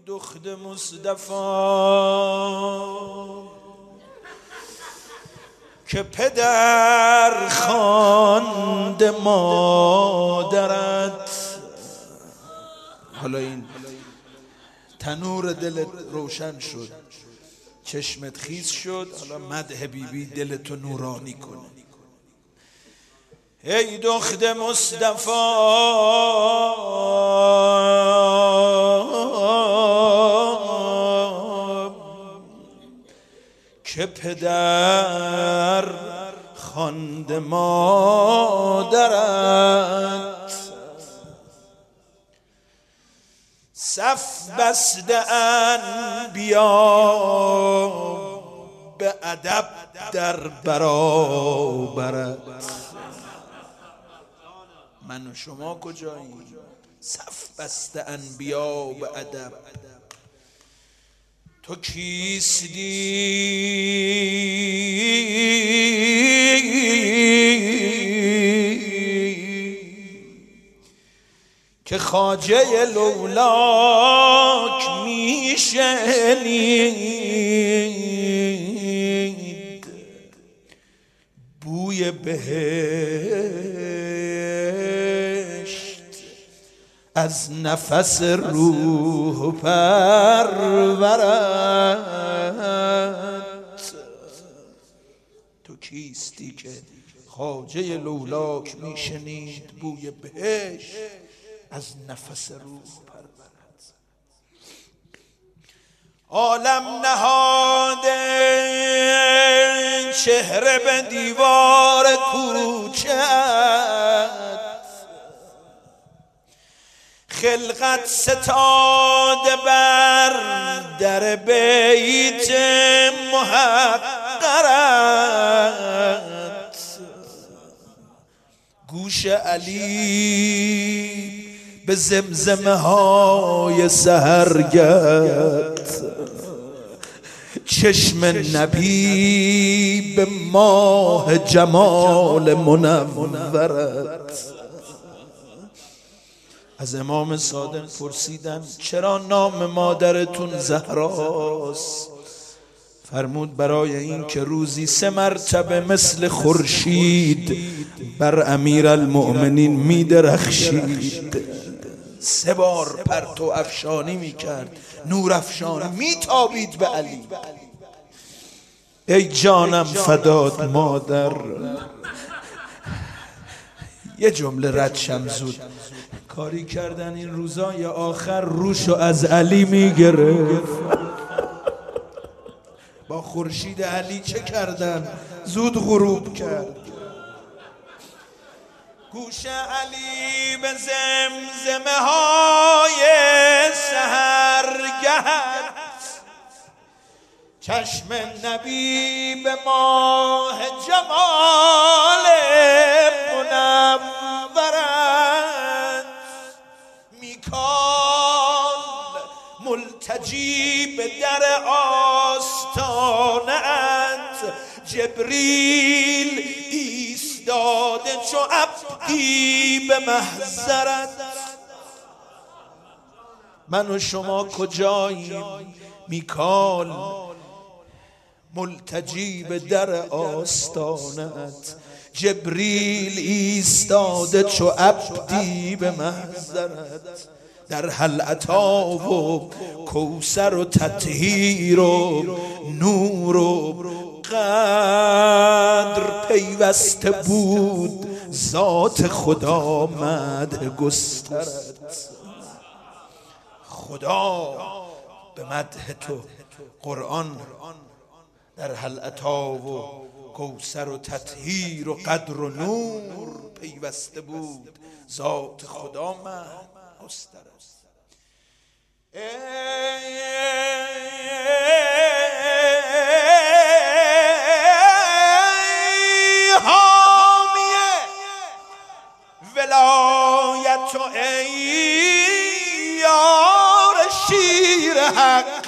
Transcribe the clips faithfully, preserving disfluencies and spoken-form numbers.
دخت مصطفی که پدر خواند مادرت. حالا این تنور دلت روشن شد، چشمت خیز شد، حالا مدح بیبی دلتو نورانی کنه. ای دخت مصطفی که پدر خواند مادرت، صف بسته انبیا به ادب در برابرت. من و شما کجاییم؟ صف بسته انبیا به ادب. تو کیستی که خواجه لولاک میشنید بوی بهشت از نفس روح پرورت. تو کیستی که خواجه لولاک میشنید بوی بهشت از نفس روح پرورت. عالم نهاده چهره به دیوار کوچت، خلقت ستاده بر در بیت محقرت. گوش علی به زمزمه های سحرگرد، چشم نبی به ماه جمال منورت. از امام صادق پرسیدن چرا نام مادرتون زهراست؟ فرمود برای این که روزی سه مرتبه مثل خورشید بر امیرالمؤمنین می درخشید. سه بار پرتو افشانی می کرد، نور افشانی می تابید به علی. ای جانم فدات مادر. یه جمله رد شم زود. کاری کردن این روزای آخر روشو از علی می گرفت. با خورشید علی چه کردن؟ زود غروب کرد. گوش علی به زمزمه های سحرگهت، چشم نبی به ماه جمال منورت. میکال ملتجی به در آستانت، جبریل ایستاده چو عبدی به محضرت. من و شما کجاییم؟ میکال ملتجی به در آستانت، جبریل ایستاده چو عبدی به محضرت. در هل عطا و کوثر و تطهیر و نور و قدر پیوسته بود ذات خدا مدح گسترت. خدا به مدح تو قرآن در هل عطا و کوثر و تطهیر و قدر و نور پیوسته بود ذات خدا مدح گسترت. ای حامی ولایت و ای یار شیر حق.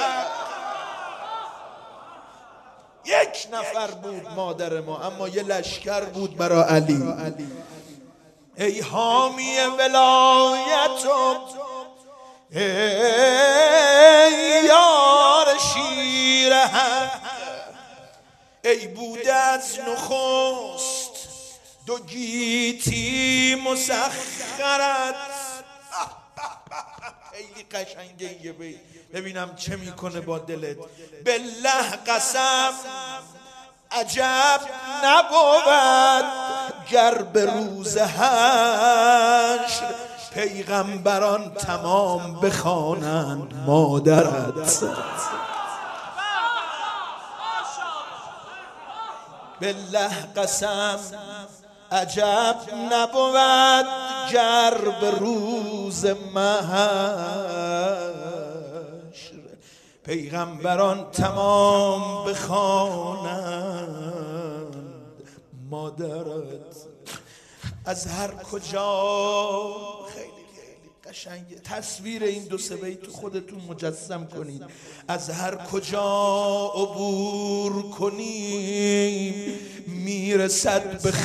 یک نفر بود مادر ما، اما یه لشکر بود برای علی. ای حامی ولایت و ای ای بوده از نخست دو گیتی مسخرت. خیلی قشنگه یه بی ببینم چه میکنه با دلت. بالله قسم عجب نبود گر به روز حشر پیغمبران تمام بخوانند مادرت. بالله قسم عجب نبود گر به روز محشر پیغمبران تمام بخوانند مادرت. از هر کجا خیلی قشنگه. تصویر این دو سه بیت خودتون مجسم کنید. از هر کجا عبور کنیم میرسد به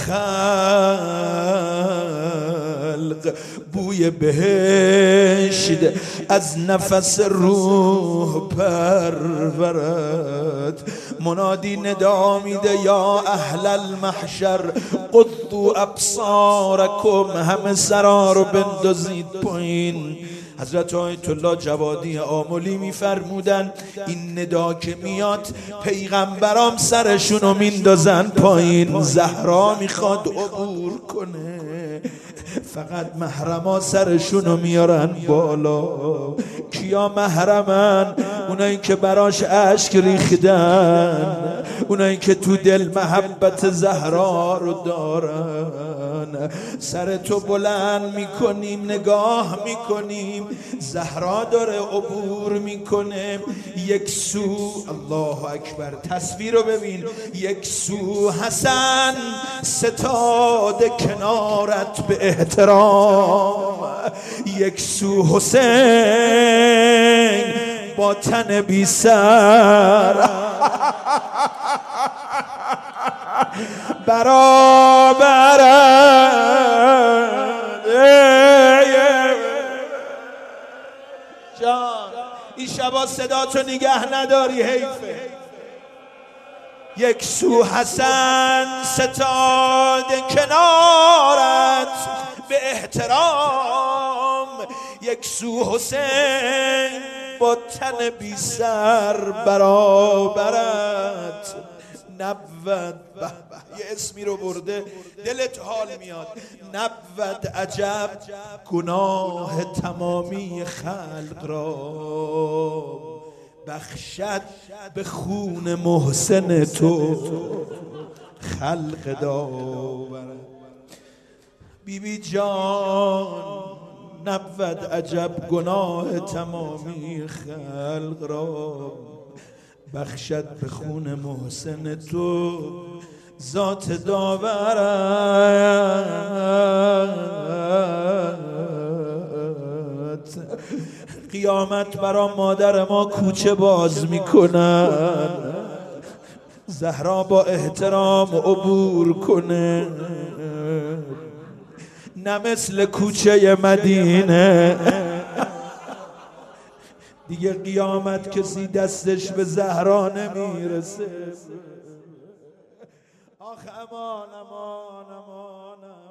خلق بوی بهشت از نفس روح پرورد. منادی ندا میده یا اهل المحشر قضوا ابصارکم، همه سرا رو بندازید پایین. حضرت آیت الله جوادی آملی میفرمودن این ندا که میاد پیغمبرام سرشونو میندازن پایین. زهرا میخواد عبور کنه فقط محرما سرشونو میارن بالا. کیا محرمن؟ اونایی که براش اشک ریختن، اونایی که تو دل محبت زهرا رو دارن. سر تو بلند میکنیم نگاه میکنیم زهرا داره عبور میکنه. یک سو الله اکبر تصویر رو ببین، یک سو حسن ستاد کنارت به احترام، یک سو حسین با تن بی سر برابرد. جان این شبا صدا تو نگه نداری حیفه. یک سو حسن ستاد کنارت به احترام، یک سو حسین با تن بی سر برابرت. نبود یه اسمی رو برده دلت حال میاد. نبود عجب گناه تمامی خلق را بخشد به خون محسن تو خلق داورد. بی بی جان نبود عجب گناه تمامی خلق را بخشد به خون محسن تو ذات داورت. قیامت برا مادر ما کوچه باز میکنن، زهرا با احترام عبور کنه، نه مثل کوچه مدینه. دیگه قیامت کسی دستش به زهرا نمیرسه. آخ امان امان امان